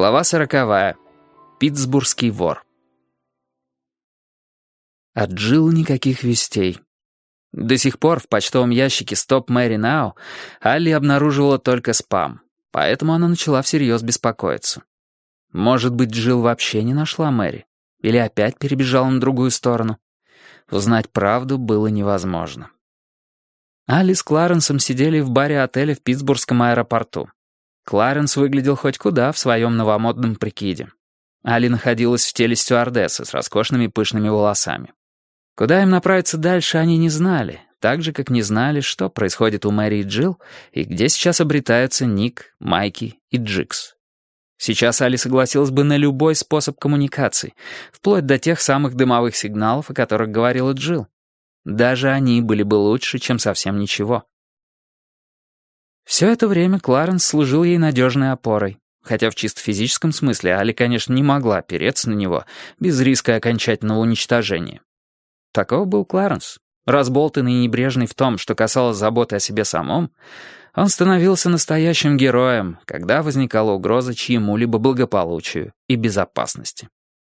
Глава 40. Питтсбургский вор. От Джилл никаких вестей. До сих пор в почтовом ящике Stop Mary Now Алли обнаруживала только спам, поэтому она начала всерьез беспокоиться. Может быть, Джилл вообще не нашла Мэри? Или опять перебежала на другую сторону? Узнать правду было невозможно. Алли с Кларенсом сидели в баре отеля в Питтсбургском аэропорту. Кларенс выглядел хоть куда в своем новомодном прикиде. Алли находилась в теле стюардессы с роскошными пышными волосами. Куда им направиться дальше, они не знали, так же, как не знали, что происходит у Мэри и Джилл, и где сейчас обретаются Ник, Майки и Джикс. Сейчас Алли согласилась бы на любой способ коммуникации, вплоть до тех самых дымовых сигналов, о которых говорила Джилл. Даже они были бы лучше, чем совсем ничего. Все это время Кларенс служил ей надежной опорой, хотя в чисто физическом смысле Алли, конечно, не могла опереться на него без риска окончательного уничтожения. Таков был Кларенс. Разболтанный и небрежный в том, что касалось заботы о себе самом, он становился настоящим героем, когда возникала угроза чьему-либо благополучию и безопасности.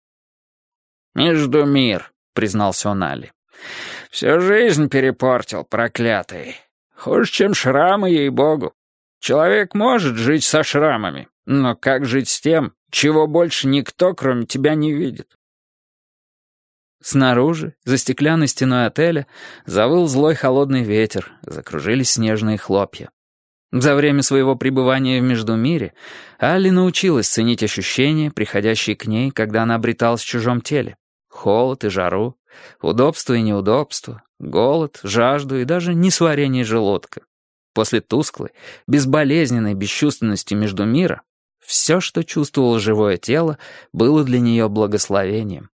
«Между мир», — признался он Алли. «Всю жизнь перепортил, проклятый. Хуже, чем шрамы, ей-богу. Человек может жить со шрамами, но как жить с тем, чего больше никто, кроме тебя, не видит?» Снаружи, за стеклянной стеной отеля, завыл злой холодный ветер, закружились снежные хлопья. За время своего пребывания в Междумире Алли научилась ценить ощущения, приходящие к ней, когда она обреталась в чужом теле. Холод и жару, удобство и неудобство, голод, жажду и даже несварение желудка. После тусклой, безболезненной бесчувственности Междумира все, что чувствовало живое тело, было для нее благословением.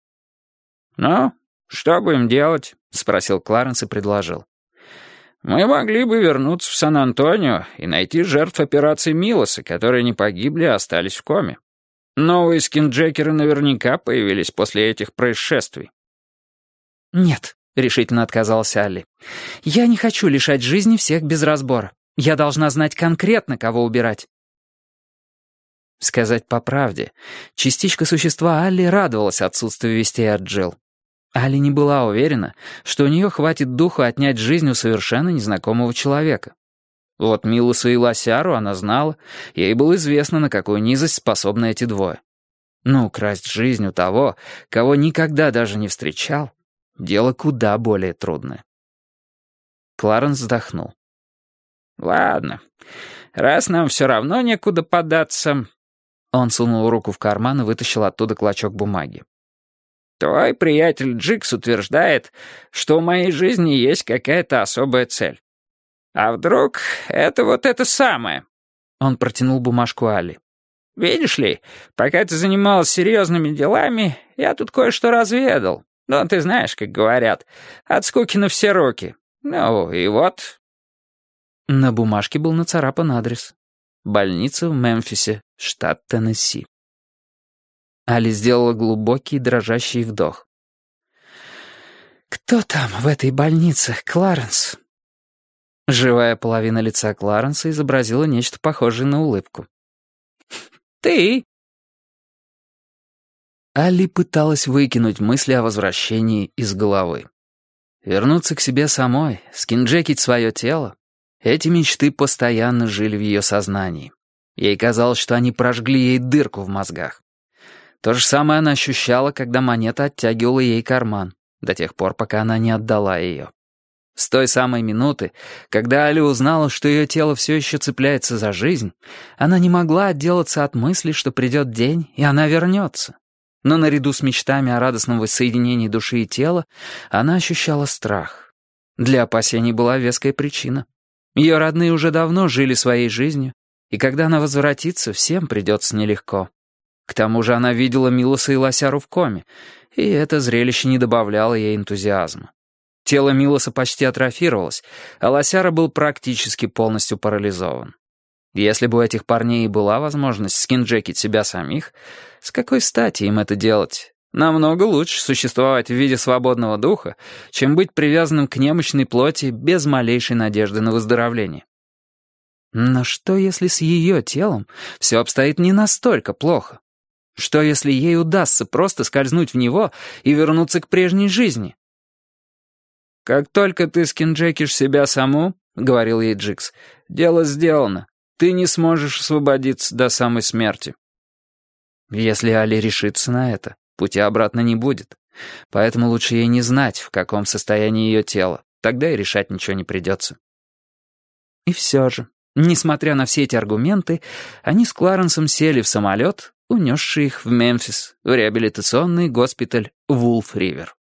«Ну, что будем делать?» — спросил Кларенс и предложил. «Мы могли бы вернуться в Сан-Антонио и найти жертв операции Милоса, которые не погибли, а остались в коме. Новые скинджекеры наверняка появились после этих происшествий». «Нет», — решительно отказалась Алли. «Я не хочу лишать жизни всех без разбора. Я должна знать конкретно, кого убирать». Сказать по правде, частичка существа Алли радовалась отсутствию вестей от Джилл. Алли не была уверена, что у нее хватит духу отнять жизнь у совершенно незнакомого человека. Вот Милосу и Лосяру она знала, ей было известно, на какую низость способны эти двое. Но украсть жизнь у того, кого никогда даже не встречал, дело куда более трудное. Кларенс вздохнул. «Ладно, раз нам все равно некуда податься...» Он сунул руку в карман и вытащил оттуда клочок бумаги. «Твой приятель Джикс утверждает, что у моей жизни есть какая-то особая цель. А вдруг это вот это самое?» Он протянул бумажку Алли. «Видишь ли, пока ты занималась серьезными делами, я тут кое-что разведал. Ну, ты знаешь, как говорят, от скуки на все руки. Ну, и вот...» На бумажке был нацарапан адрес. Больница в Мемфисе, штат Теннесси. Алли сделала глубокий дрожащий вдох. «Кто там в этой больнице, Кларенс?» Живая половина лица Кларенса изобразила нечто похожее на улыбку. «Ты!» Алли пыталась выкинуть мысли о возвращении из головы. Вернуться к себе самой, скинджекить свое тело. Эти мечты постоянно жили в ее сознании. Ей казалось, что они прожгли ей дырку в мозгах. То же самое она ощущала, когда монета оттягивала ей карман, до тех пор, пока она не отдала ее. С той самой минуты, когда Алли узнала, что ее тело все еще цепляется за жизнь, она не могла отделаться от мысли, что придет день, и она вернется. Но наряду с мечтами о радостном воссоединении души и тела, она ощущала страх. Для опасений была веская причина. Ее родные уже давно жили своей жизнью, и когда она возвратится, всем придется нелегко. К тому же она видела Милоса и Лосяру в коме, и это зрелище не добавляло ей энтузиазма. Тело Милоса почти атрофировалось, а Лосяра был практически полностью парализован. Если бы у этих парней и была возможность скинджекить себя самих, с какой стати им это делать? Намного лучше существовать в виде свободного духа, чем быть привязанным к немощной плоти без малейшей надежды на выздоровление. Но что, если с ее телом все обстоит не настолько плохо? Что, если ей удастся просто скользнуть в него и вернуться к прежней жизни? «Как только ты скинджекишь себя саму, — говорил ей Джикс, — дело сделано. Ты не сможешь освободиться до самой смерти». Если Али решится на это, пути обратно не будет. Поэтому лучше ей не знать, в каком состоянии ее тело. Тогда и решать ничего не придется. И все же, несмотря на все эти аргументы, они с Кларенсом сели в самолет, унесший их в Мемфис, в реабилитационный госпиталь Вулф-Ривер.